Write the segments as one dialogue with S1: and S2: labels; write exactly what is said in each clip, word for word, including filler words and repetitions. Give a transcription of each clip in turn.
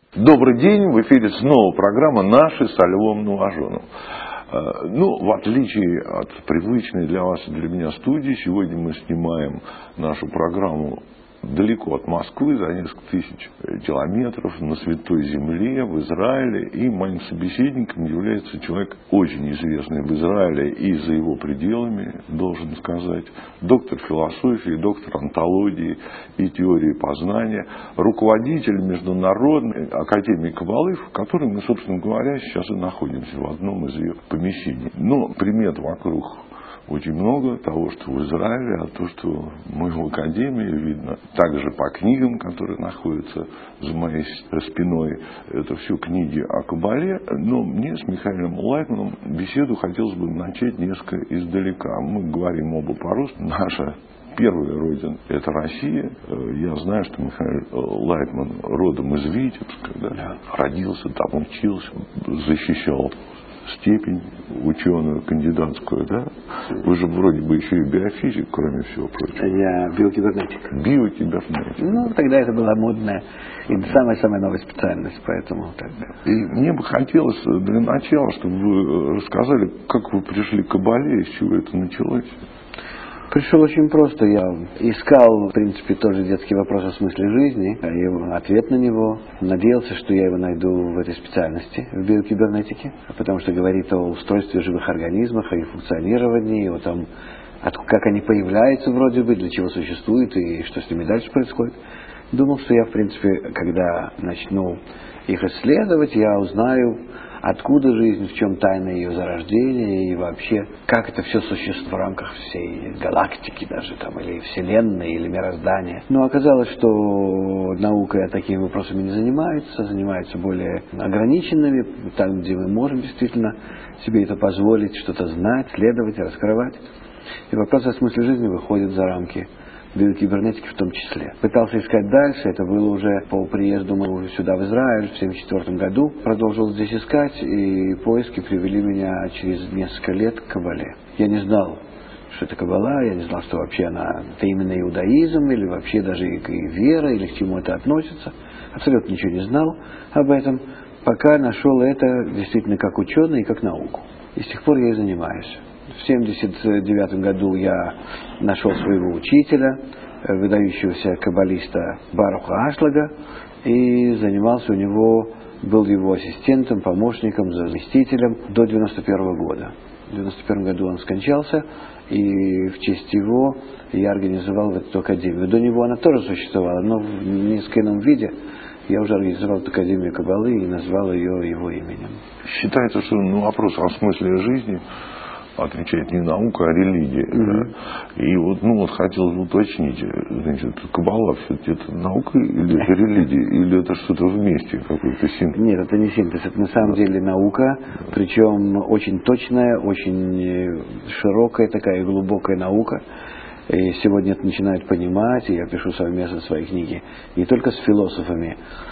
S1: Добрый день, в эфире снова программа «Наши» со Львом Новожоном. Ну, в отличие от привычной для вас и для меня студии, сегодня мы снимаем нашу программу далеко от Москвы, за несколько тысяч километров, на Святой Земле, в Израиле. И моим собеседником является человек, очень известный в Израиле и за его пределами, должен сказать, доктор философии, доктор онтологии и теории познания, руководитель Международной академии Каббалы, в которой мы, собственно говоря, сейчас и находимся, в одном из ее помещений. Но примет вокруг очень много того, что в Израиле, а то, что мы в Академии, видно также по книгам, которые находятся за моей спиной. Это все книги о Каббале. Но мне с Михаилом Лайтманом беседу хотелось бы начать несколько издалека. Мы говорим оба по-русски. Наша первая родина – это Россия. Я знаю, что Михаил Лайтман родом из Витебска, да? Родился там, учился, защищал степень ученую, кандидатскую, да? Вы же вроде бы еще и биофизик, кроме всего прочего.
S2: Я биокибернетик.
S1: Биокибернетик.
S2: Ну, тогда это была модная и самая-самая новая специальность, поэтому так.
S1: И мне бы хотелось для начала, чтобы вы рассказали, как вы пришли к Каббале, с чего это началось.
S2: Пришел очень просто. Я искал, в принципе, тоже детский вопрос о смысле жизни, и ответ на него. Надеялся, что я его найду в этой специальности, в биокибернетике, потому что говорит о устройстве живых организмов, о их функционировании, о том, как они появляются вроде бы, для чего существуют и что с ними дальше происходит. Думал, что я, в принципе, когда начну их исследовать, я узнаю, откуда жизнь, в чем тайна ее зарождения и вообще, как это все существует в рамках всей галактики даже, там, или Вселенной, или мироздания. Но оказалось, что наука такими вопросами не занимается, занимается более ограниченными, там, где мы можем действительно себе это позволить, что-то знать, следовать, раскрывать. И вопрос о смысле жизни выходит за рамки биокибернетики в том числе. Пытался искать дальше, это было уже по приезду мы сюда, в Израиль, в семьдесят четвёртом году. Продолжил здесь искать, и поиски привели меня через несколько лет к Каббале. Я не знал, что это Каббала, я не знал, что вообще она, это именно иудаизм, или вообще даже и, и вера, или к чему это относится. Абсолютно ничего не знал об этом, пока нашел это действительно как ученый и как науку. И с тех пор я и занимаюсь. В семьдесят девятом году я нашел своего учителя, выдающегося каббалиста Баруха Ашлага, и занимался у него, был его ассистентом, помощником, заместителем до девяносто первого года. В девяносто первом году он скончался, и в честь его я организовал эту академию. До него она тоже существовала, но в несколько ином виде. Я уже организовал эту академию Каббалы и назвал ее его именем.
S1: Считается, что ну, вопрос о смысле жизни отвечает не наука, а религия. Mm-hmm. Да? И вот, ну, вот хотелось бы уточнить, значит, Каббала все-таки это наука или это религия, или это что-то вместе, какой-то синтез?
S2: Нет, это не синтез, это на самом деле наука, причем очень точная, очень широкая такая глубокая наука. И сегодня это начинают понимать, и я пишу совместно свои книги не только с философами,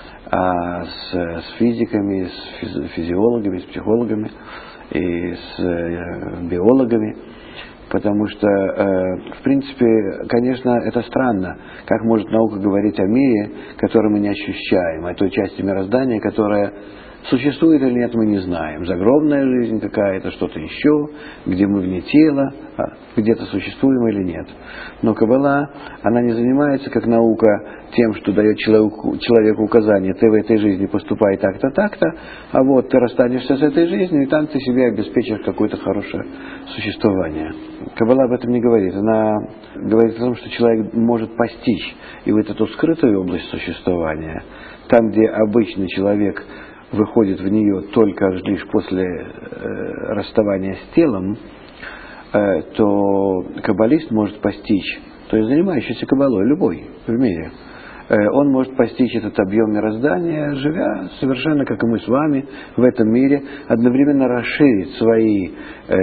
S2: а с, с физиками, с физи- физиологами, с психологами и с э, биологами, потому что, э, в принципе, конечно, это странно, как может наука говорить о мире, который мы не ощущаем, о той части мироздания, которая существует или нет, мы не знаем. Загробная жизнь какая-то, что-то еще, где мы вне тела, где-то существуем или нет. Но Каббала, она не занимается, как наука, тем, что дает человеку, человеку указание: ты в этой жизни поступай так-то, так-то, а вот ты расстанешься с этой жизнью, и там ты себе обеспечишь какое-то хорошее существование. Каббала об этом не говорит. Она говорит о том, что человек может постичь и вот эту скрытую область существования, там, где обычный человек выходит в нее только лишь после э, расставания с телом, э, то каббалист может постичь, то есть занимающийся каббалой, любой в мире, э, он может постичь этот объем мироздания, живя совершенно, как и мы с вами, в этом мире, одновременно расширить свои, э,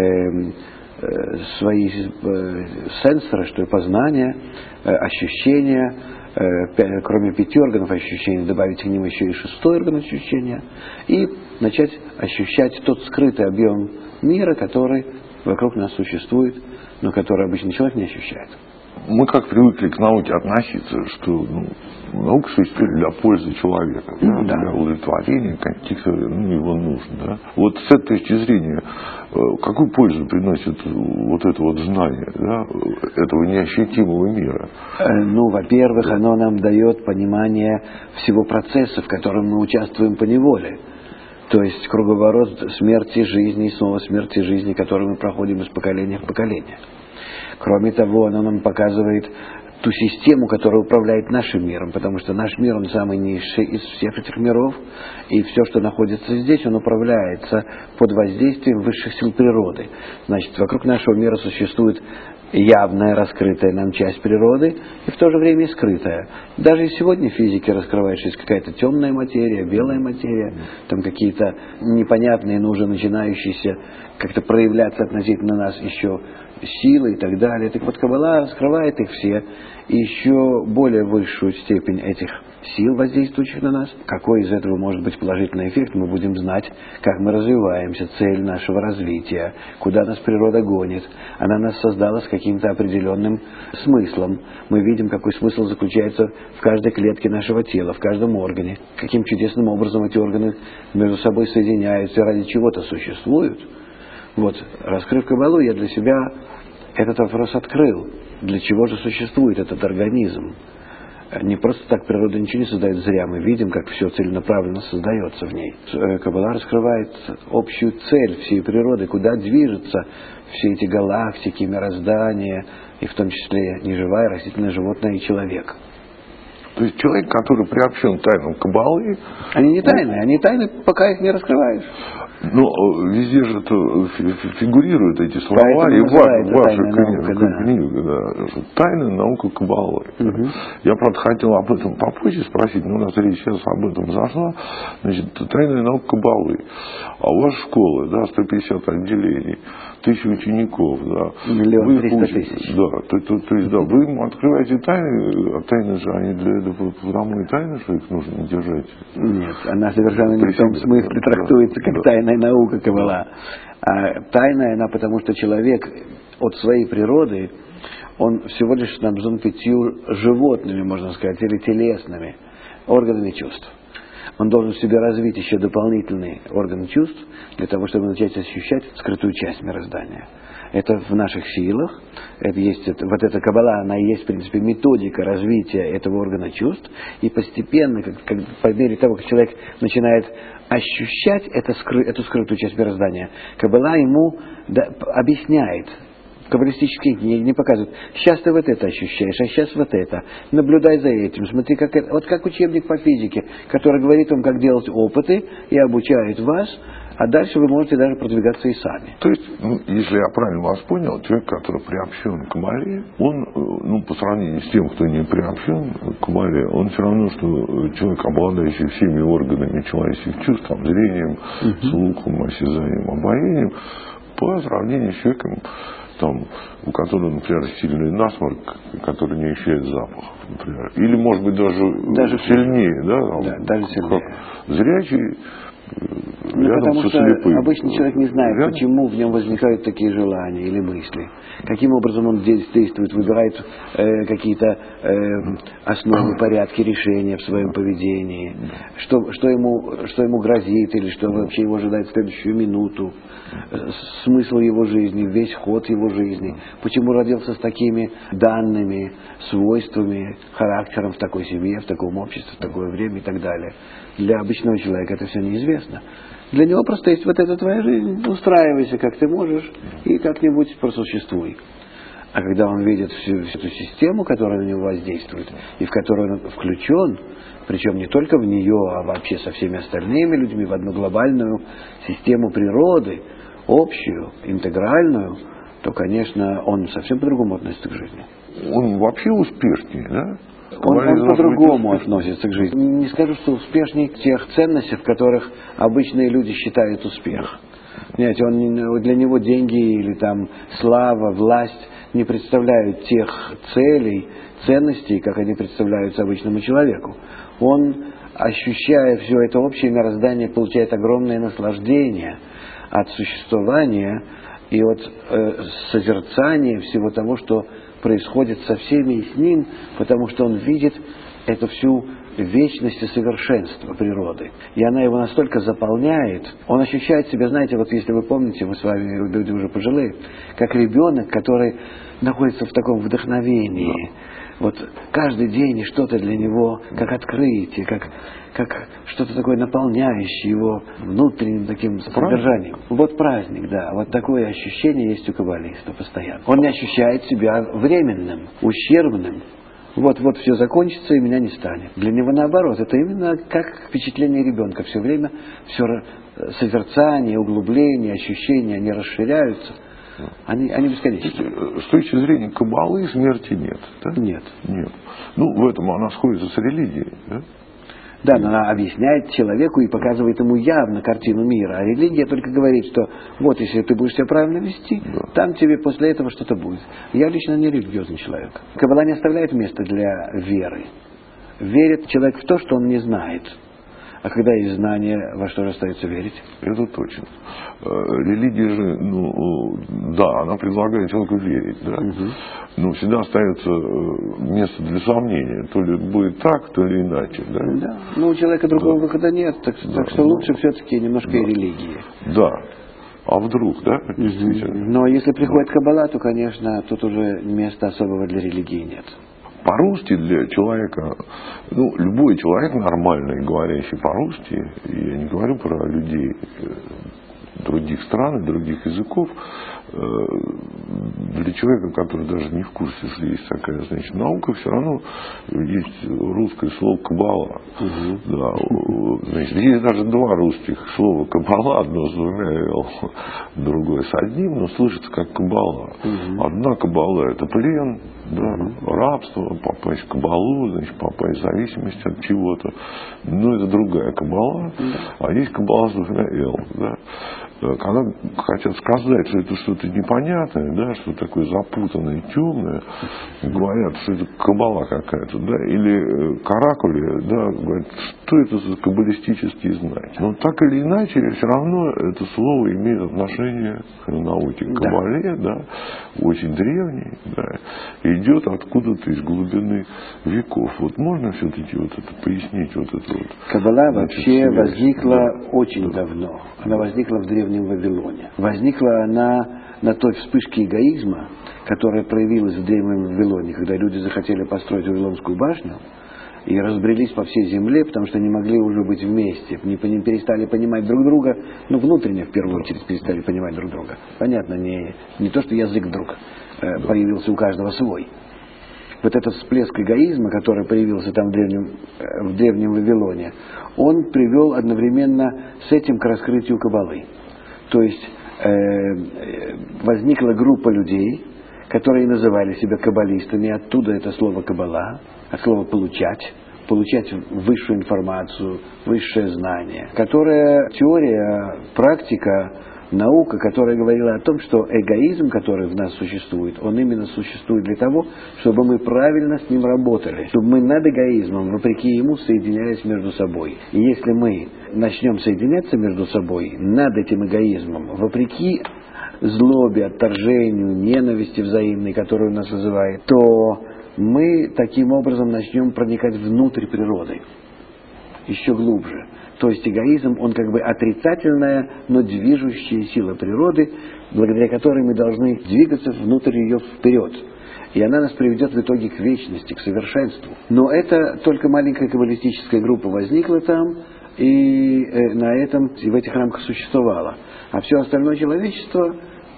S2: э, свои э, сенсоры, что ли, познания, э, ощущения, кроме пяти органов ощущения, добавить к ним еще и шестой орган ощущения, и начать ощущать тот скрытый объем мира, который вокруг нас существует, но который обычный человек не ощущает.
S1: мы как привыкли к науке относиться, что ну, наука существует для пользы человека, да,
S2: да.
S1: для удовлетворения каких-то ну, его нужд. Да. Вот с этой точки зрения, какую пользу приносит вот это вот знание, да, этого неощутимого мира?
S2: Ну, во-первых, да. оно нам дает понимание всего процесса, в котором мы участвуем поневоле. То есть круговорот смерти, жизни и снова смерти, жизни, который мы проходим из поколения в поколение. Кроме того, оно нам показывает ту систему, которая управляет нашим миром, потому что наш мир, он самый низший из всех этих миров, и все, что находится здесь, он управляется под воздействием высших сил природы. Значит, вокруг нашего мира существует явная, раскрытая нам часть природы, и в то же время и скрытая. Даже и сегодня в физике раскрывает, что есть какая-то темная материя, белая материя, там какие-но непонятные, но уже начинающиеся как-то проявляться относительно нас еще силы и так далее. Так вот, Каббала раскрывает их все, и еще более высшую степень этих сил, воздействующих на нас. Какой из этого может быть положительный эффект, мы будем знать, как мы развиваемся, цель нашего развития, куда нас природа гонит. Она нас создала с каким-то определенным смыслом. Мы видим, какой смысл заключается в каждой клетке нашего тела, в каждом органе. Каким чудесным образом эти органы между собой соединяются и ради чего-то существуют. Вот, раскрыв Каббалу, я для себя этот вопрос открыл. Для чего же существует этот организм? Не просто так природа ничего не создает зря. Мы видим, как все целенаправленно создается в ней. Каббала раскрывает общую цель всей природы, куда движутся все эти галактики, мироздания, и в том числе неживая, растительное, животное и человек.
S1: То есть человек, который приобщен к тайнам Каббалы...
S2: Они не тайны, они тайны, пока их не раскрываешь.
S1: Ну, везде же это фигурируют эти слова,
S2: поэтому
S1: и в ваших
S2: книгах, да.
S1: Книга, да. Тайная наука Каббалы.
S2: Угу.
S1: Я, правда, хотел об этом попозже спросить, но у нас речь сейчас об этом зашла. Значит, тайная наука Каббалы. А у вас школа, да, сто пятьдесят отделений, тысячи учеников, да.
S2: Миллион триста тысяч.
S1: Да, то, то, то есть, да, вы им открываете тайны, а тайны же они для этого, потому и тайны, что их нужно держать.
S2: Нет, она совершенно не в том смысле трактуется, как да. тайная наука Каббала. А тайная она потому, что человек от своей природы, он всего лишь снабжен пятью животными, можно сказать, или телесными органами чувств. Он должен в себе развить еще дополнительный орган чувств, для того, чтобы начать ощущать скрытую часть мироздания. Это в наших силах. Это есть, это, вот эта Каббала, она и есть, в принципе, методика развития этого органа чувств. И постепенно, как, как, по мере того, как человек начинает ощущать это, скры, эту скрытую часть мироздания, Каббала ему да, объясняет. Каббалистические книги не показывают. Сейчас ты вот это ощущаешь, а сейчас вот это. Наблюдай за этим. Смотри, как это. Вот как учебник по физике, который говорит вам, как делать опыты и обучает вас, а дальше вы можете даже продвигаться и сами.
S1: То есть, ну, если я правильно вас понял, человек, который приобщен к Каббале, он, ну, по сравнению с тем, кто не приобщен к Каббале, он все равно, что человек, обладающий всеми органами человеческих чувств, там, зрением, угу. слухом, осязанием, обонянием, по сравнению с человеком, там, у которого, например, сильный насморк, который не ощущает запах, например. Или, может быть, даже, даже сильнее, да? Там,
S2: да, даже сильнее.
S1: Зрячий,
S2: ну,
S1: рядом
S2: потому
S1: со
S2: что
S1: слепым.
S2: Обычный человек не знает, рядом? Почему в нем возникают такие желания или мысли. Каким образом он действует, выбирает э, какие-то э, основы, порядки, решения в своем поведении, что, что, ему, что ему грозит или что вообще его ожидает в следующую минуту, смысл его жизни, весь ход его жизни, почему родился с такими данными, свойствами, характером в такой семье, в таком обществе, в такое время и так далее. Для обычного человека это все неизвестно. Для него просто есть вот эта твоя жизнь, устраивайся как ты можешь и как-нибудь просуществуй. А когда он видит всю, всю эту систему, которая на него воздействует, и в которую он включен, причем не только в нее, а вообще со всеми остальными людьми, в одну глобальную систему природы, общую, интегральную, то, конечно, он совсем по-другому относится к жизни.
S1: Он вообще успешнее, да?
S2: Он, он по-другому относится к жизни. Не скажу, что успешнее тех ценностей, в которых обычные люди считают успех. Понимаете, он, для него деньги или там слава, власть не представляют тех целей, ценностей, как они представляются обычному человеку. Он, ощущая все это общее мироздание, получает огромное наслаждение от существования и от э, созерцания всего того, что происходит со всеми и с ним, потому что он видит эту всю вечность и совершенство природы. И она его настолько заполняет, он ощущает себя, знаете, вот если вы помните, мы с вами люди уже пожилые, как ребенок, который находится в таком вдохновении. Вот каждый день что-то для него, как открытие, как, как что-то такое наполняющее его внутренним таким содержанием. Вот праздник, да, вот такое ощущение есть у каббалиста постоянно. Он не ощущает себя временным, ущербным. Вот-вот все закончится, и меня не станет. Для него наоборот, это именно как впечатление ребенка. Все время все созерцание, углубление, ощущения, они расширяются. Они, они бесконечны.
S1: С точки зрения каббалы смерти нет. Да?
S2: Нет.
S1: Нет. Ну, в этом она сходится с религией. Да?
S2: Да, но она объясняет человеку и показывает ему явно картину мира. А религия только говорит, что вот если ты будешь себя правильно вести, да, там тебе после этого что-то будет. Я лично не религиозный человек. Каббала не оставляет места для веры. Верит человек в то, что он не знает. А когда есть знание, во что же остается верить?
S1: Это точно. Религия же, ну, да, она предлагает человеку верить, да. Угу. Но всегда остается место для сомнения. То ли будет так, то ли иначе, да.
S2: Да. Но у человека другого да. выхода нет, так,
S1: да.
S2: так что лучше все-таки немножко
S1: да.
S2: и религии.
S1: Да. А вдруг, да? Действительно.
S2: Угу. Но если приходит да. каббала, то, конечно, тут уже места особого для религии нет.
S1: По-русски для человека, ну, любой человек нормальный, говорящий по-русски, я не говорю про людей других стран, других языков, для человека, который даже не в курсе, что есть такая, значит, наука, все равно есть русское слово «каббала». Угу. Да, значит, есть даже два русских слова «каббала», одно с двумя «л», другое с одним, но слышится как «каббала». Угу. Одна каббала – это плен, да, угу. рабство, попасть в каббалу, значит, попасть в зависимость от чего-то. Но это другая каббала, угу. а есть каббала с двумя «л». Да. Когда хотят сказать, что это что-то непонятное, да, что такое запутанное, темное, говорят, что это каббала какая-то, да, или каракули, да, говорят, что это за каббалистические знаки. Но так или иначе, все равно это слово имеет отношение к науке, к каббале, да, да, очень древней, да, идет откуда-то из глубины веков. Вот можно все-таки вот это пояснить, вот это вот.
S2: Каббала вообще связь. возникла да, очень
S1: да.
S2: давно. Она возникла в древнем Вавилоне. Возникла она на той вспышке эгоизма, которая проявилась в древнем Вавилоне, когда люди захотели построить Вавилонскую башню и разбрелись по всей земле, потому что не могли уже быть вместе, не перестали понимать друг друга, ну, внутренне, в первую очередь, перестали понимать друг друга. Понятно, не, не то, что язык вдруг э, появился у каждого свой. Вот этот всплеск эгоизма, который появился там в древнем, э, в древнем Вавилоне, он привел одновременно с этим к раскрытию каббалы. То есть э, возникла группа людей, которые называли себя каббалистами, оттуда это слово каббала, от слова получать, получать высшую информацию, высшее знание, которая теория, практика, наука, которая говорила о том, что эгоизм, который в нас существует, он именно существует для того, чтобы мы правильно с ним работали, чтобы мы над эгоизмом, вопреки ему, соединялись между собой. И если мы начнем соединяться между собой над этим эгоизмом, вопреки злобе, отторжению, ненависти взаимной, которую нас вызывает, то мы таким образом начнем проникать внутрь природы, еще глубже. То есть эгоизм, он как бы отрицательная, но движущая сила природы, благодаря которой мы должны двигаться внутрь ее вперед. И она нас приведет в итоге к вечности, к совершенству. Но это только маленькая каббалистическая группа возникла там, и э, на этом, и в этих рамках существовала. А все остальное человечество,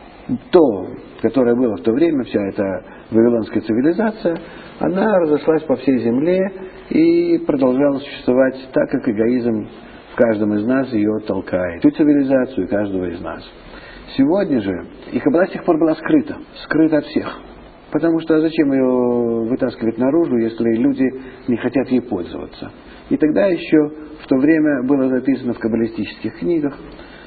S2: то, которое было в то время, вся эта вавилонская цивилизация, она разошлась по всей земле и продолжала существовать так, как эгоизм в каждом из нас ее толкает. Всю цивилизацию каждого из нас. Сегодня же, и каббала с тех пор была скрыта, скрыта от всех. Потому что зачем ее вытаскивать наружу, если люди не хотят ей пользоваться? И тогда еще в то время было записано в каббалистических книгах,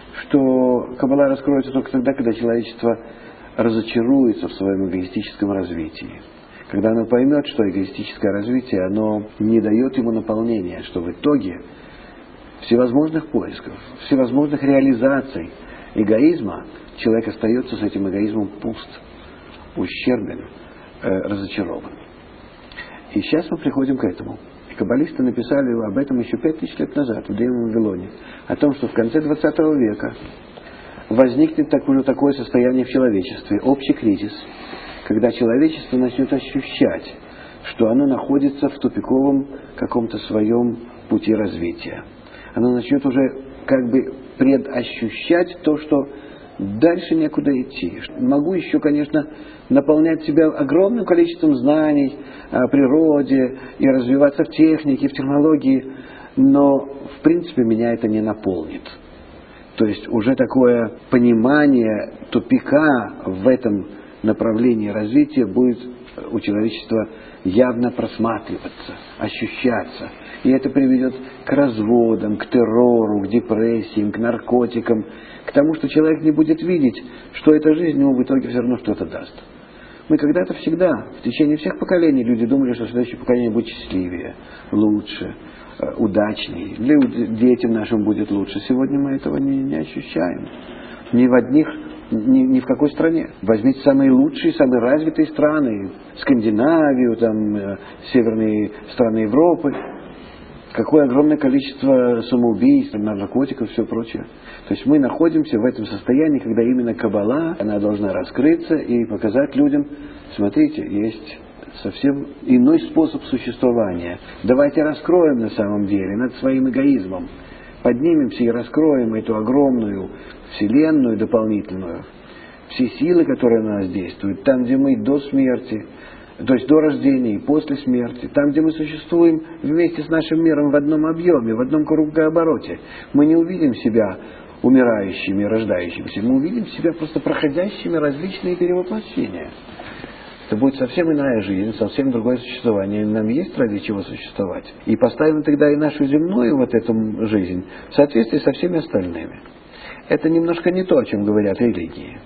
S2: что каббала раскроется только тогда, когда человечество разочаруется в своем эгоистическом развитии. Когда оно поймет, что эгоистическое развитие, оно не дает ему наполнения, что в итоге всевозможных поисков, всевозможных реализаций эгоизма, человек остается с этим эгоизмом пуст, ущербен, э, разочарован. И сейчас мы приходим к этому. Каббалисты написали об этом еще пять тысяч лет назад, в Древнем Вавилоне, о том, что в конце двадцатого века возникнет такое, такое состояние в человечестве, общий кризис, когда человечество начнет ощущать, что оно находится в тупиковом каком-то своем пути развития. Оно начнет уже как бы предощущать то, что дальше некуда идти. Могу еще, конечно, наполнять себя огромным количеством знаний о природе и развиваться в технике, в технологии, но, в принципе, меня это не наполнит. То есть уже такое понимание тупика в этом направлении развития будет у человечества явно просматриваться, ощущаться. И это приведет к разводам, к террору, к депрессиям, к наркотикам, к тому, что человек не будет видеть, что эта жизнь ему в итоге все равно что-то даст. Мы когда-то всегда, в течение всех поколений, люди думали, что следующее поколение будет счастливее, лучше, удачнее, для детям нашим будет лучше. Сегодня мы этого не, не ощущаем. Ни в одних, ни, ни в какой стране. Возьмите самые лучшие, самые развитые страны, Скандинавию, там, северные страны Европы. Какое огромное количество самоубийств, наркотиков и все прочее. То есть мы находимся в этом состоянии, когда именно Каббала, она должна раскрыться и показать людям, смотрите, есть совсем иной способ существования. Давайте раскроем на самом деле над своим эгоизмом. Поднимемся и раскроем эту огромную вселенную дополнительную. Все силы, которые на нас действуют, там, где мы до смерти, то есть до рождения и после смерти, там, где мы существуем вместе с нашим миром в одном объеме, в одном кругообороте, мы не увидим себя умирающими, рождающимися, мы увидим себя просто проходящими различные перевоплощения. Это будет совсем иная жизнь, совсем другое существование. Нам есть ради чего существовать. И поставим тогда и нашу земную вот эту жизнь в соответствии со всеми остальными. Это немножко не то, о чем говорят религии.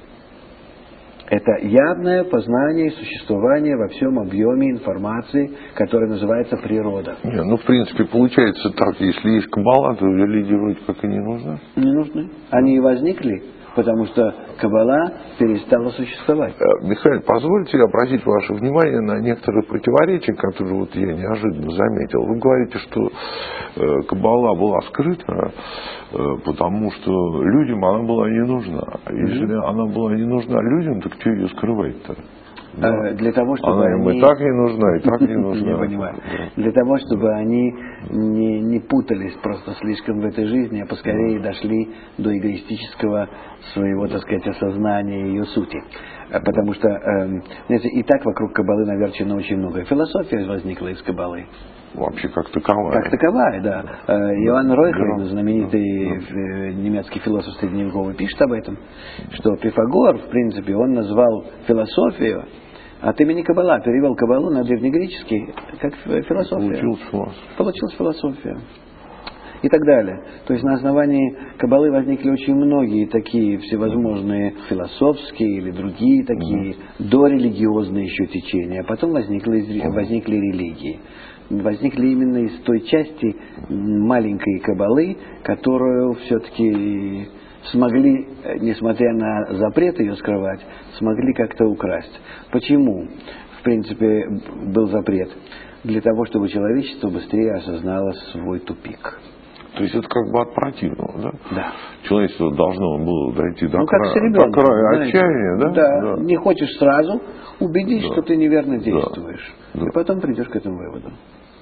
S2: Это явное познание и существование во всем объеме информации, которая называется природа.
S1: Не, ну, в принципе, получается так, если есть Каббала, то религии вроде как и не нужны.
S2: Не нужны. Они и возникли, потому что Каббала перестала существовать.
S1: Михаил, позвольте обратить ваше внимание на некоторые противоречия, которые вот я неожиданно заметил. Вы говорите, что э, Каббала была скрыта, э, потому что людям она была не нужна. Если mm-hmm. она была не нужна людям, так что ее скрывать-то?
S2: Да. Для того, чтобы
S1: она им
S2: они...
S1: и так не нужна, и так не нужна.
S2: Я понимаю. Для того, чтобы они не, не путались просто слишком в этой жизни, а поскорее дошли до эгоистического своего, так сказать, осознания ее сути. Потому что, знаете, и так вокруг Каббалы наверчено очень много. Философия возникла из Каббалы.
S1: Вообще как таковая.
S2: Как таковая, да. да. Иоанн Ройхельм, знаменитый да. немецкий философ средневековый, пишет об этом, что Пифагор, в принципе, он назвал философию от имени Каббала, перевел Каббалу на древнегреческий как философия.
S1: Получилась философия.
S2: Получилась философия. И так далее. То есть на основании Каббалы возникли очень многие такие всевозможные философские или другие такие mm-hmm. дорелигиозные еще течения. А потом возникли, возникли религии. Возникли именно из той части маленькой Каббалы, которую все-таки смогли, несмотря на запрет ее скрывать, смогли как-то украсть. Почему, в принципе, был запрет? Для того, чтобы человечество быстрее осознало свой тупик.
S1: То есть это как бы от противного, да?
S2: Да.
S1: Человечество должно было дойти до
S2: ну,
S1: края,
S2: ребенком,
S1: до края
S2: знаете,
S1: отчаяния, да?
S2: да?
S1: Да.
S2: Не хочешь сразу убедить, да. что ты неверно действуешь.
S1: Да.
S2: И потом придешь к этому выводу.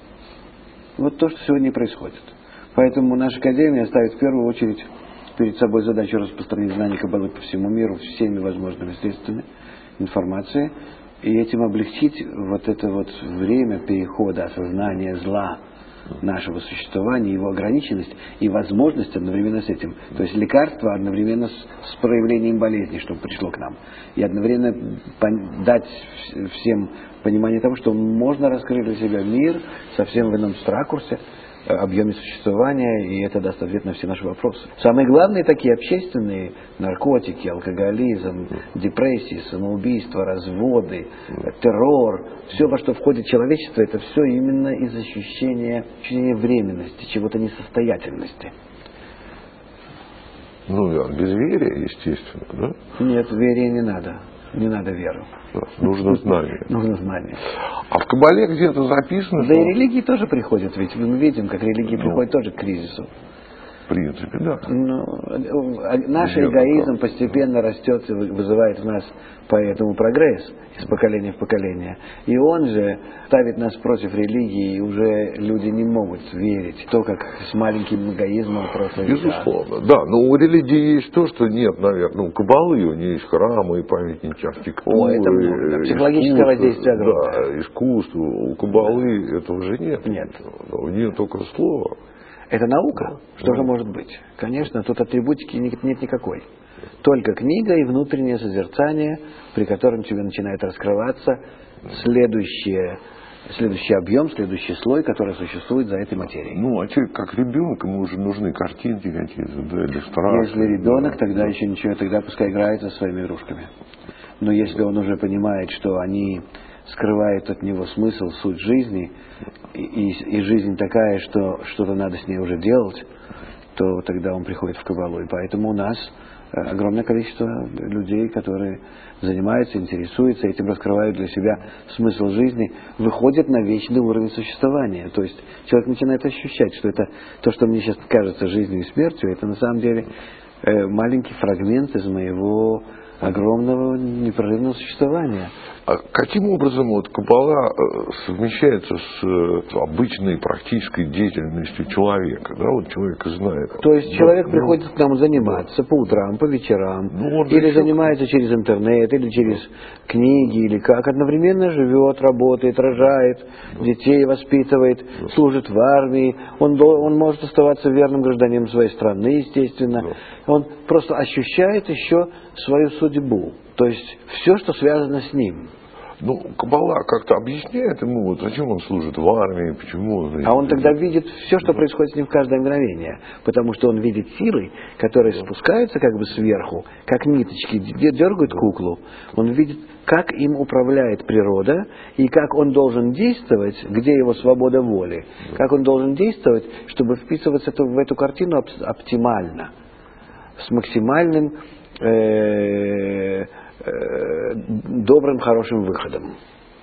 S2: Вот то, что сегодня и происходит. Поэтому наша Академия ставит в первую очередь перед собой задачу распространить знания Каббалы по всему миру всеми возможными средствами информации и этим облегчить вот это вот время перехода осознания зла нашего существования, его ограниченность и возможность одновременно с этим. То есть лекарство одновременно с, с проявлением болезни, чтобы пришло к нам. И одновременно пон- дать всем понимание того, что можно раскрыть для себя мир совсем в ином ракурсе, объеме существования, и это даст ответ на все наши вопросы. Самые главные такие общественные наркотики, алкоголизм, депрессии, самоубийство, разводы, террор, все, во что входит человечество, это все именно из ощущения, ощущения временности, чего-то несостоятельности.
S1: Ну, безверие, естественно, да?
S2: Нет, верия не надо. Не надо веру.
S1: Да, нужно знание.
S2: Нужно знание.
S1: А в Кабале где-то записано,
S2: да
S1: что...
S2: и религии тоже приходят, ведь мы видим, как религии ну, приходят тоже к кризису.
S1: В принципе, да.
S2: Ну, наш Где эгоизм как? постепенно растет и вызывает в нас поэтому прогресс из поколения в поколение. И он же ставит нас против религии, и уже люди не могут верить в то, как с маленьким эгоизмом просто...
S1: Безусловно, да. Но у религии есть то, что нет, наверное, у Кабалы, у нее есть храмы и памятники архитектуры.
S2: О, это много, да. Психологическое воздействие огромное.
S1: Да, искусство. У Кабалы да. этого уже нет.
S2: Нет.
S1: У нее только слово.
S2: Это наука?
S1: Да.
S2: Что
S1: да.
S2: же может быть? Конечно, тут атрибутики нет никакой. Только книга и внутреннее созерцание, при котором тебе начинает раскрываться следующее, следующий объем, следующий слой, который существует за этой материей.
S1: Ну, а человек как ребенок, ему уже нужны картинки какие-то, да, иллюстрации.
S2: Если ребенок,
S1: да,
S2: тогда
S1: да.
S2: еще ничего, тогда пускай играет со своими игрушками. Но если он уже понимает, что они скрывают от него смысл, суть жизни, и, и, и жизнь такая, что что-то надо с ней уже делать, то тогда он приходит в Кабалу. И поэтому у нас огромное количество людей, которые занимаются, интересуются этим, раскрывают для себя смысл жизни, выходят на вечный уровень существования. То есть человек начинает ощущать, что это то, что мне сейчас кажется жизнью и смертью, это на самом деле э, маленький фрагмент из моего огромного непрерывного существования.
S1: А каким образом вот Кабала совмещается с обычной практической деятельностью человека? Да, вот человек знает.
S2: То есть
S1: да,
S2: человек
S1: ну,
S2: приходит к нам заниматься да. по утрам, по вечерам,
S1: ну,
S2: или
S1: еще...
S2: занимается через интернет, или через да. книги, или как. Одновременно живет, работает, рожает, да. детей воспитывает, да. служит в армии. Он, он может оставаться верным гражданином своей страны, естественно. Да. Он просто ощущает еще свою судьбу. То есть все, что связано с ним.
S1: Ну, Кабала как-то объясняет ему, вот зачем он служит в армии, почему он...
S2: А он тогда видит все, что да. происходит с ним в каждое мгновение. Потому что он видит силы, которые да. спускаются как бы сверху, как ниточки, дергают да. куклу. Он видит, как им управляет природа, и как он должен действовать, где его свобода воли. Да. Как он должен действовать, чтобы вписываться в эту картину оптимально. С максимальным... Э- добрым, хорошим выходом.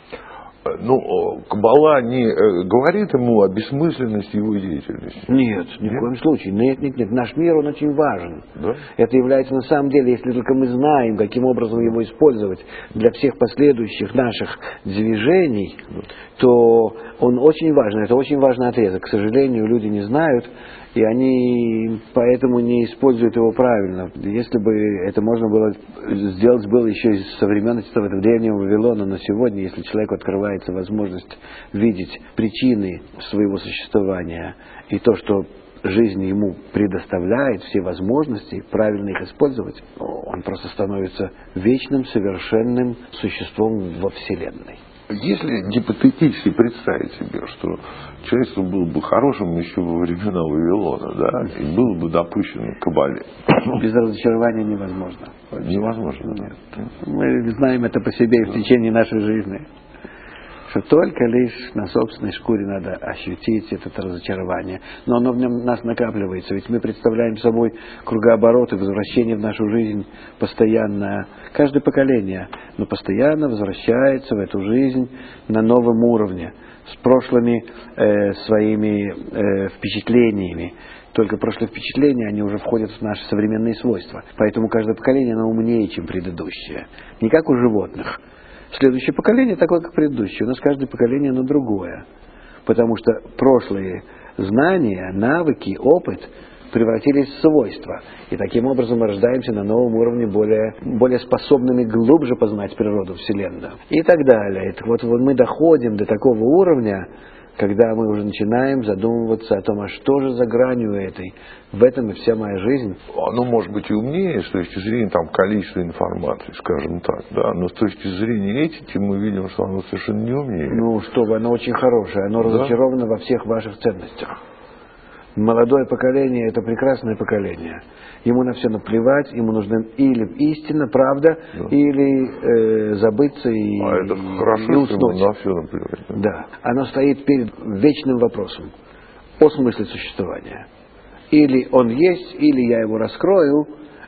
S1: Ну, Кабала не говорит ему о бессмысленности его деятельности?
S2: Нет, ни нет? в коем случае. Нет, нет, нет. Наш мир, он очень важен.
S1: Да?
S2: Это является на самом деле, если только мы знаем, каким образом его использовать для всех последующих наших движений, да. то он очень важен. Это очень важный отрезок. К сожалению, люди не знают, и они поэтому не используют его правильно. Если бы это можно было сделать было еще со времен этого древнего Вавилона, но сегодня, если человеку открывается возможность видеть причины своего существования и то, что жизнь ему предоставляет, все возможности, правильно их использовать, он просто становится вечным, совершенным существом во Вселенной.
S1: Если гипотетически представить себе, что человечество было бы хорошим еще во времена Вавилона, да, и было бы допущено к Кабале.
S2: Без разочарования невозможно.
S1: Невозможно,
S2: нет. Мы знаем это по себе и в течение нашей жизни. Что только лишь на собственной шкуре надо ощутить это разочарование. Но оно в нем нас накапливается. Ведь мы представляем собой кругообороты, возвращение в нашу жизнь постоянно. Каждое поколение, но постоянно возвращается в эту жизнь на новом уровне. С прошлыми э, своими э, впечатлениями. Только прошлые впечатления, они уже входят в наши современные свойства. Поэтому каждое поколение, оно умнее, чем предыдущее. Не как у животных. Следующее поколение такое, как предыдущее. У нас каждое поколение, оно другое. Потому что прошлые знания, навыки, опыт превратились в свойства. И таким образом мы рождаемся на новом уровне, более, более способными глубже познать природу Вселенную. И так далее. И вот, вот мы доходим до такого уровня, когда мы уже начинаем задумываться о том, а что же за гранью этой, в этом и вся моя жизнь.
S1: Оно может быть и умнее с точки зрения там, количества информации, скажем так, да, но с точки зрения этики мы видим, что оно совершенно не умнее.
S2: Ну что вы, оно очень хорошее, оно да? разочаровано во всех ваших ценностях. Молодое поколение – это прекрасное поколение. Ему на все наплевать, ему нужна или истина, правда, да. или э, забыться и,
S1: а это хорошо,
S2: и уснуть.
S1: На все наплевать. Да.
S2: да. Оно стоит перед вечным вопросом о смысле существования. Или он есть, или я его раскрою,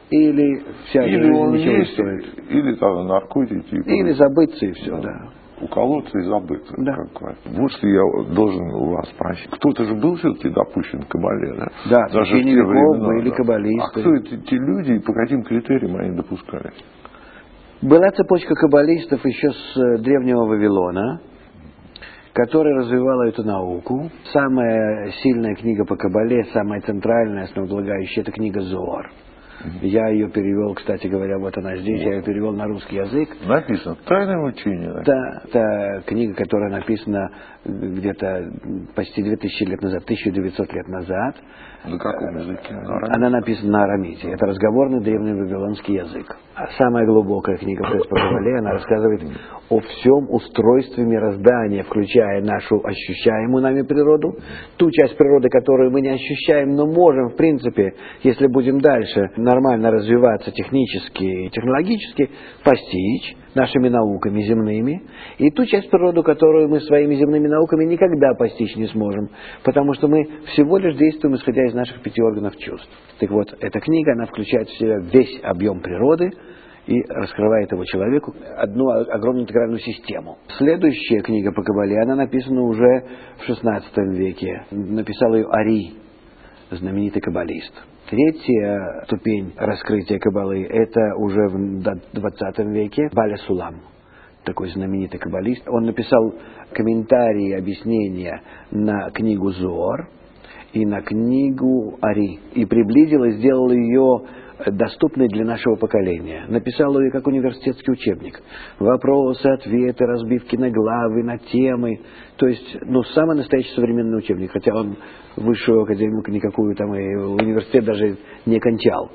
S2: или вся
S1: или
S2: жизнь
S1: он
S2: ничего не
S1: есть,
S2: стоит.
S1: или там наркотики.
S2: Или забыться и все, да. да.
S1: Уколоться и забыться.
S2: Да.
S1: Как вот что я должен у вас спросить. Кто-то же был все-таки допущен к кабале, да?
S2: Да, в
S1: Даже в те
S2: течение веков
S1: времена,
S2: были
S1: да.
S2: каббалисты.
S1: А кто эти те люди и по каким критериям они допускались?
S2: Была цепочка каббалистов еще с древнего Вавилона, которая развивала эту науку. Самая сильная книга по кабале, самая центральная, основополагающая, это книга Зоар. Я ее перевел, кстати говоря, вот она здесь, я ее перевел на русский язык.
S1: Написано «Тайное учение».
S2: Да, это книга, которая написана где-то почти две тысячи лет назад, тысяча девятьсот лет назад.
S1: На каком языке? На
S2: Она написана на арамите. Это разговорный древний вавилонский язык. А самая глубокая книга по кабале, она рассказывает о всем устройстве мироздания, включая нашу ощущаемую нами природу, ту часть природы, которую мы не ощущаем, но можем, в принципе, если будем дальше нормально развиваться технически и технологически, постичь нашими науками земными, и ту часть природы, которую мы своими земными науками никогда постичь не сможем, потому что мы всего лишь действуем, исходя из наших пяти органов чувств. Так вот, эта книга, она включает в себя весь объем природы и раскрывает его человеку одну огромную интегральную систему. Следующая книга по кабале, она написана уже в шестнадцатом веке. Написал ее Ари, знаменитый каббалист. Третья ступень раскрытия каббалы – это уже в двадцатом веке Баля Сулам, такой знаменитый каббалист. Он написал комментарии, объяснения на книгу Зоар и на книгу Ари, и приблизил и сделал ее доступной для нашего поколения. Написал ее как университетский учебник. Вопросы, ответы, разбивки на главы, на темы. То есть, ну, самый настоящий современный учебник. Хотя он высшую академию никакую там и университет даже не кончал.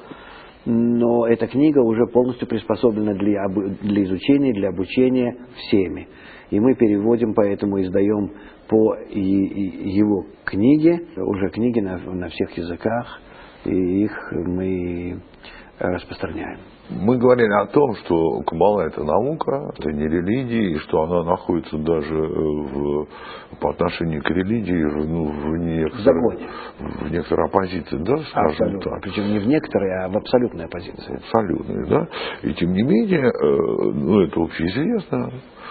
S2: Но эта книга уже полностью приспособлена для, для изучения, для обучения всеми. И мы переводим, поэтому издаем по и, и его книге, уже книги на, на всех языках, и их мы распространяем.
S1: Мы говорили о том, что каббала – это наука, это не религия, и что она находится даже в, по отношению к религии ну, в, некоторой, в некоторой оппозиции, да, скажем
S2: абсолютно.
S1: так.
S2: Причем не в некоторой, а в абсолютной оппозиции.
S1: Абсолютной, да. И тем не менее, ну это общеизвестно,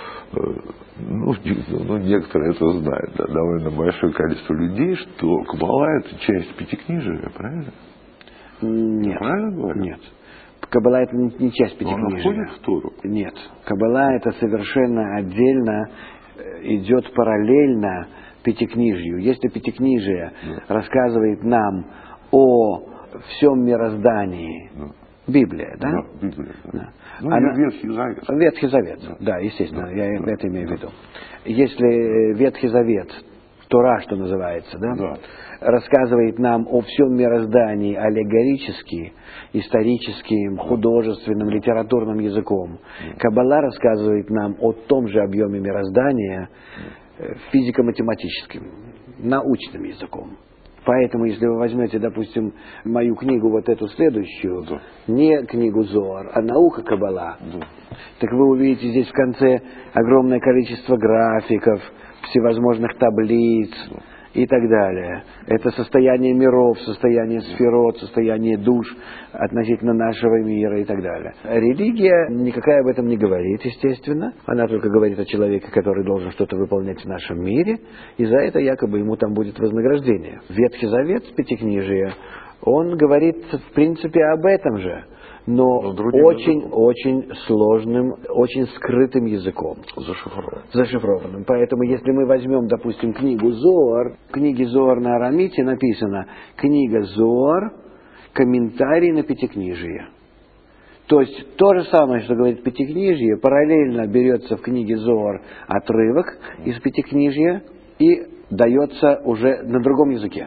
S1: ну, ну некоторые это знают, да, довольно большое количество людей, что каббала – это часть пятикнижия, правильно?
S2: Нет.
S1: Правильно говорю?
S2: Нет. Каббала – это не часть пятикнижия.
S1: Она входит в Тору?
S2: Нет. Каббала – это совершенно отдельно, идет параллельно пятикнижью. Если пятикнижие да. рассказывает нам о всем мироздании, да. Библия, да?
S1: Да, Библия, да. да. Ну,
S2: Она...
S1: Ветхий Завет.
S2: Ветхий Завет, да,
S1: да
S2: естественно,
S1: да,
S2: я
S1: да,
S2: это имею
S1: да.
S2: в виду. Если Ветхий Завет, Тора, что называется, да,
S1: да.
S2: рассказывает нам о всем мироздании аллегорически, историческим, художественным, литературным языком, Каббала рассказывает нам о том же объеме мироздания физико-математическим, научным языком. Поэтому, если вы возьмете, допустим, мою книгу, вот эту следующую, да. не книгу Зоар, а наука Каббала, да. так вы увидите здесь в конце огромное количество графиков, всевозможных таблиц да. и так далее. Это состояние миров, состояние сферот, состояние душ относительно нашего мира и так далее. Религия никакая об этом не говорит, естественно. Она только говорит о человеке, который должен что-то выполнять в нашем мире, и за это якобы ему там будет вознаграждение. Ветхий Завет, Пятикнижие, он говорит в принципе об этом же, но очень-очень сложным, очень скрытым языком.
S1: Зашифрованным.
S2: Зашифрованным. Поэтому, если мы возьмем, допустим, книгу Зоар, в книге Зоар на арамите написано «Книга Зоар, комментарий на Пятикнижие». То есть, то же самое, что говорит Пятикнижие, параллельно берется в книге Зоар отрывок из Пятикнижия и дается уже на другом языке.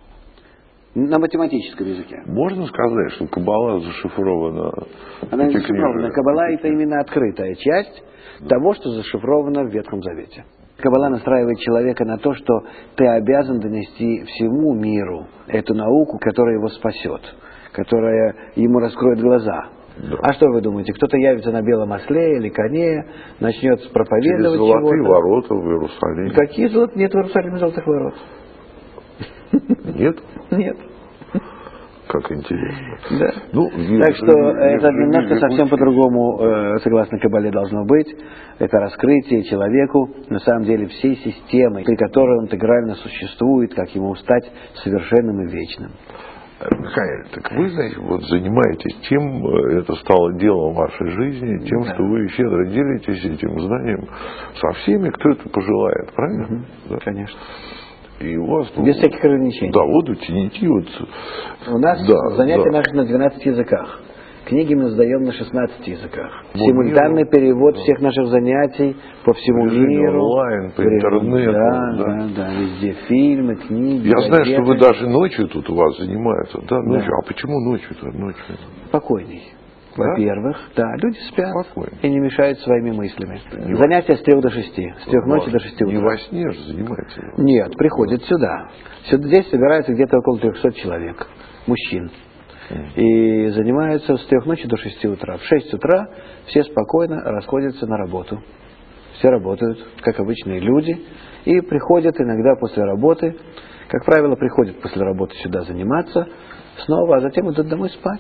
S2: На математическом языке.
S1: Можно сказать, что Каббала зашифрована?
S2: Она не зашифрована. Каббала – это именно открытая часть да. того, что зашифровано в Ветхом Завете. Каббала настраивает человека на то, что ты обязан донести всему миру эту науку, которая его спасет, которая ему раскроет глаза. Да. А что вы думаете, кто-то явится на белом осле или коне, начнет проповедовать чего-то?
S1: Через золотые ворота в Иерусалиме.
S2: Какие золотые? Нет в Иерусалиме золотых ворот.
S1: Нет?
S2: Нет.
S1: Как интересно.
S2: Да.
S1: Ну,
S2: так что это немножко совсем по-другому, согласно Кабале, должно быть. Это раскрытие человеку, на самом деле, всей системы, при которой он интегрально существует, как ему стать совершенным и вечным.
S1: Михаил, так вы, значит, вот занимаетесь тем, это стало делом вашей жизни, тем, да. что вы щедро делитесь этим знанием со всеми, кто это пожелает, правильно?
S2: Угу. Да? Конечно.
S1: И у вас,
S2: без всяких ограничений.
S1: Да, вот ученики. Вот,
S2: у нас
S1: да,
S2: занятия
S1: да.
S2: наши на двенадцати языках. Книги мы сдаем на шестнадцати языках. Симультанный миру, перевод да. всех наших занятий по всему миру.
S1: Онлайн, по интернету.
S2: Да, да, да, да, везде фильмы, книги.
S1: Я
S2: газеты.
S1: знаю, что вы даже ночью тут у вас занимаются. Да, ночью.
S2: Да.
S1: А почему ночью-то? Ночью?
S2: Спокойней. Во-первых, да? да, люди спят
S1: Спокойно.
S2: И не мешают своими мыслями.
S1: Не
S2: Занятия с трех до шести, с трех ночи до шести утра.
S1: Не во сне же занимается?
S2: Нет, приходят да. сюда. Сюда. Здесь собирается где-то около трехсот человек, мужчин. Mm. И занимаются с трех ночи до шести утра. В шесть утра все спокойно расходятся на работу. Все работают, как обычные люди. И приходят иногда после работы, как правило, приходят после работы сюда заниматься снова, а затем идут домой спать.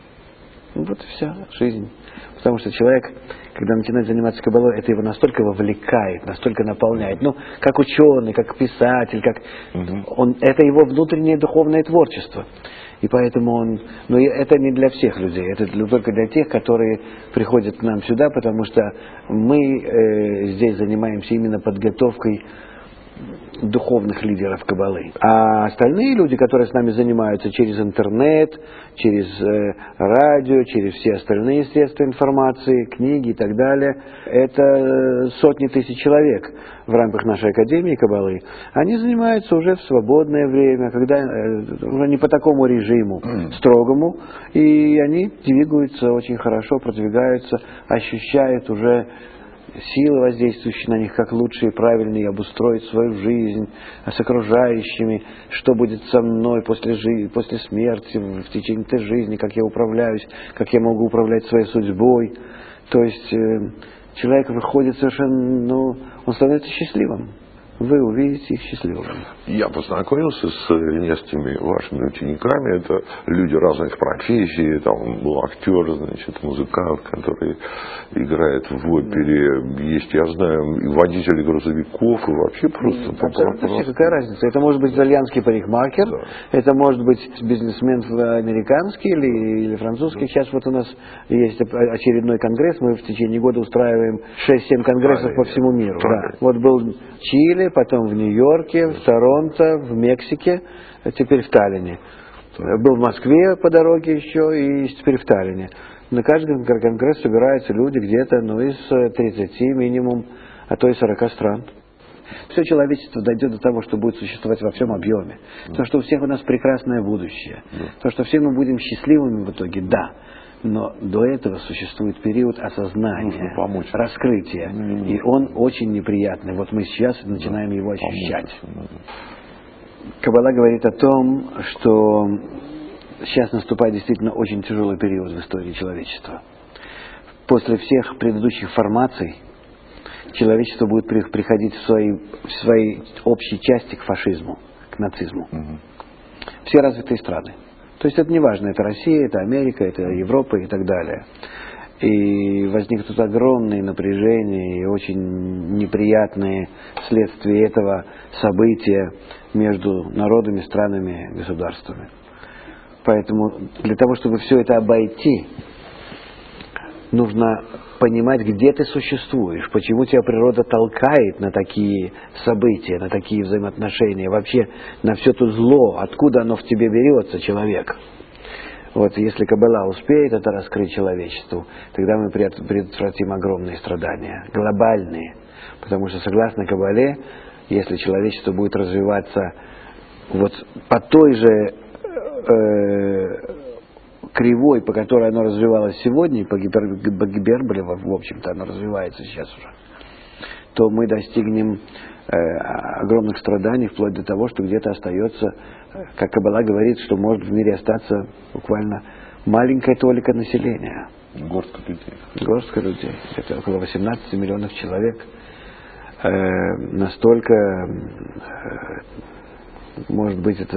S2: Вот и вся жизнь. Потому что человек, когда начинает заниматься кабалой, это его настолько вовлекает, настолько наполняет. Ну, как ученый, как писатель, как угу. он, это его внутреннее духовное творчество. И поэтому он... Но это не для всех людей, это только для тех, которые приходят к нам сюда, потому что мы э, здесь занимаемся именно подготовкой духовных лидеров кабалы. А остальные люди, которые с нами занимаются через интернет, через э, радио, через все остальные средства информации, книги и так далее, это сотни тысяч человек в рамках нашей Академии кабалы. Они занимаются уже в свободное время, когда э, уже не по такому режиму строгому, и они двигаются очень хорошо, продвигаются, ощущают уже силы, воздействующие на них, как лучше и правильнее обустроить свою жизнь, а с окружающими, что будет со мной после, жизни, после смерти, в течение этой жизни, как я управляюсь, как я могу управлять своей судьбой. То есть э, человек выходит совершенно, ну, он становится счастливым. Вы увидите их счастливыми.
S1: Я познакомился с несколькими вашими учениками. Это люди разных профессий. Там был актер, значит, музыкант, который играет в опере. Есть, я знаю, и водители грузовиков, и вообще просто...
S2: Mm, абсолютно все. Какая разница? Это может быть итальянский парикмахер, да. это может быть бизнесмен американский или, или французский. Да. Сейчас вот у нас есть очередной конгресс. Мы в течение года устраиваем шесть-семь конгрессов а, по всему миру. Да. Вот был Чили, потом в Нью-Йорке, в Торонто, в Мексике, а теперь в Таллине. Был в Москве по дороге еще и теперь в Таллине. На каждый конгресс собираются люди где-то ну, из тридцати минимум, а то и сорока стран. Все человечество дойдет до того, что будет существовать во всем объеме. То, что у всех у нас прекрасное будущее. То, что все мы будем счастливыми в итоге, да. Но до этого существует период осознания, раскрытия. Mm-hmm. И он очень неприятный. Вот мы сейчас начинаем да, его ощущать. Каббала говорит о том, что сейчас наступает действительно очень тяжелый период в истории человечества. После всех предыдущих формаций человечество будет приходить в своей, в своей общей части к фашизму, к нацизму. Mm-hmm. Все развитые страны. То есть это не важно, это Россия, это Америка, это Европа и так далее. И возникнут огромные напряжения и очень неприятные следствия этого события между народами, странами, государствами. Поэтому для того, чтобы все это обойти, нужно понимать, где ты существуешь, почему тебя природа толкает на такие события, на такие взаимоотношения, вообще на все то зло, откуда оно в тебе берется, человек. Вот если Каббала успеет это раскрыть человечеству, тогда мы предотвратим огромные страдания, глобальные. Потому что, согласно Каббале, если человечество будет развиваться вот по той же э, кривой, по которой оно развивалось сегодня, и по гиперболе, в общем-то, оно развивается сейчас уже, то мы достигнем э, огромных страданий, вплоть до того, что где-то остается, как Каббала говорит, что может в мире остаться буквально маленькая толика населения.
S1: Горстка людей.
S2: Горстка людей. Это около восемнадцати миллионов человек. Э, настолько э, может быть это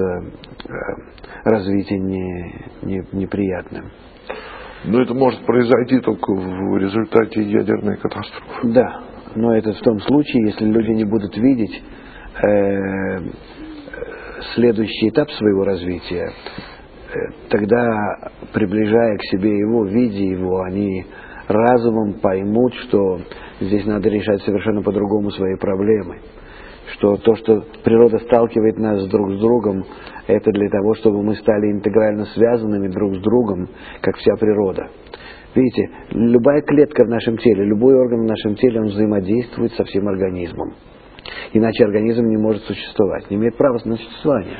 S2: развитие не, не, неприятным.
S1: Но это может произойти только в результате ядерной катастрофы.
S2: Да, но это в том случае, если люди не будут видеть э, следующий этап своего развития, тогда, приближая к себе его, видя его, они разумом поймут, что здесь надо решать совершенно по-другому свои проблемы. Что то, что природа сталкивает нас друг с другом, это для того, чтобы мы стали интегрально связанными друг с другом, как вся природа. Видите, любая клетка в нашем теле, любой орган в нашем теле, он взаимодействует со всем организмом. Иначе организм не может существовать, не имеет права на существование.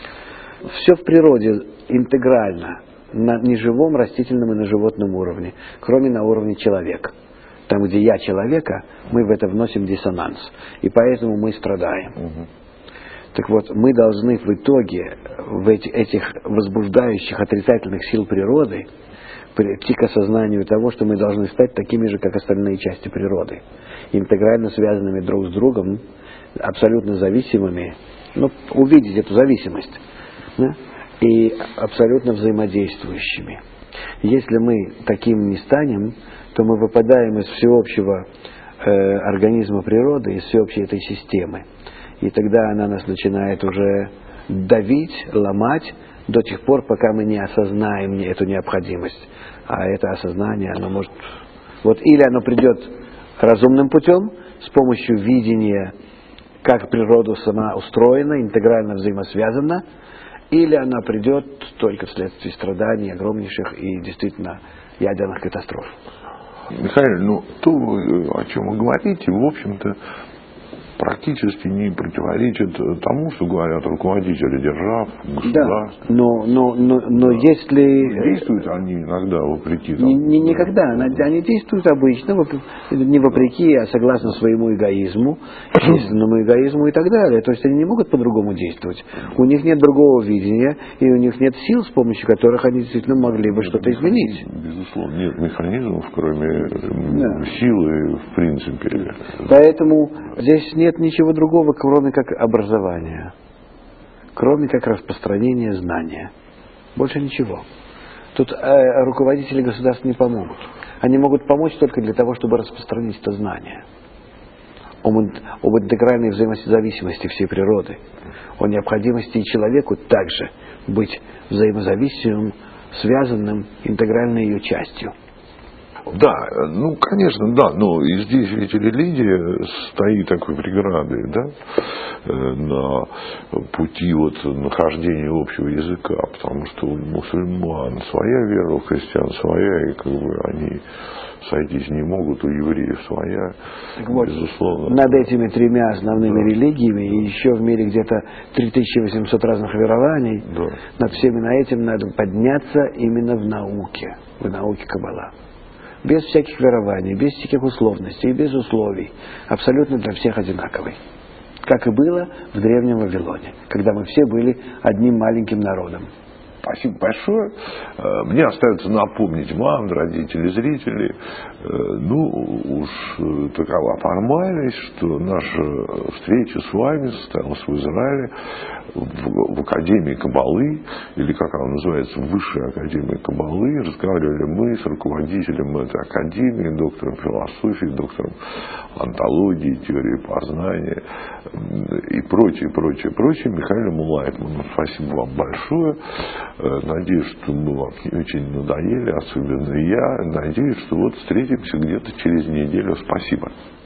S2: Все в природе интегрально, на неживом, растительном и на животном уровне, кроме на уровне человека. Там, где я человека, мы в это вносим диссонанс. И поэтому мы страдаем. Угу. Так вот, мы должны в итоге в эти, этих возбуждающих отрицательных сил природы прийти к осознанию того, что мы должны стать такими же, как остальные части природы. Интегрально связанными друг с другом, абсолютно зависимыми. Ну, увидеть эту зависимость. Да? И абсолютно взаимодействующими. Если мы таким не станем, то мы выпадаем из всеобщего э, организма природы, из всеобщей этой системы. И тогда она нас начинает уже давить, ломать до тех пор, пока мы не осознаем эту необходимость. А это осознание, оно может... Вот или оно придет разумным путем, с помощью видения, как природа сама устроена, интегрально взаимосвязана, или она придет только вследствие страданий огромнейших и действительно ядерных катастроф.
S1: Михаил, ну то, о чем вы говорите, в общем-то, практически не противоречит тому, что говорят руководители держав, государств.
S2: Да, но, но, но, но да. Если...
S1: Действуют они иногда вопреки тому.
S2: Не, не, никогда. Да. Они действуют обычно, не вопреки, а согласно своему эгоизму, естественному эгоизму и так далее. То есть они не могут по-другому действовать. У них нет другого видения, и у них нет сил, с помощью которых они действительно могли бы что-то изменить.
S1: Безусловно, нет механизмов, кроме да. силы, в принципе.
S2: Поэтому здесь нет Нет ничего другого, кроме как образования, кроме как распространения знания. Больше ничего. Тут э, руководители государств не помогут. Они могут помочь только для того, чтобы распространить это знание. Об, об интегральной взаимозависимости всей природы. О необходимости человеку также быть взаимозависимым, связанным, интегральной ее частью.
S1: Да, ну, конечно, да, но и здесь ведь религия стоит такой преградой, да, на пути вот нахождения общего языка, потому что у мусульман своя вера, у христиан своя, и как бы они сойтись не могут, у евреев своя,
S2: так вот,
S1: безусловно.
S2: Над этими тремя основными да. религиями, и еще в мире где-то три тысячи восемьсот разных верований, да. над всеми на этим надо подняться именно в науке, в науке Каббала. Без всяких верований, без всяких условностей, без условий. Абсолютно для всех одинаковый. Как и было в Древнем Вавилоне, когда мы все были одним маленьким народом.
S1: Спасибо большое. Мне остается напомнить вам, дорогие телезрители, ну уж такова формальность, что наша встреча с вами состоялась в Израиле, в, в Академии Каббалы, или как она называется, Высшая Академия Каббалы. Разговаривали мы с руководителем этой академии, доктором философии, доктором антологии, теории познания и прочее, прочее, прочее. Михаилом Лайтманом. Спасибо вам большое. Надеюсь, что мы вам не очень надоели, особенно я. Надеюсь, что вот встретимся где-то через неделю. Спасибо.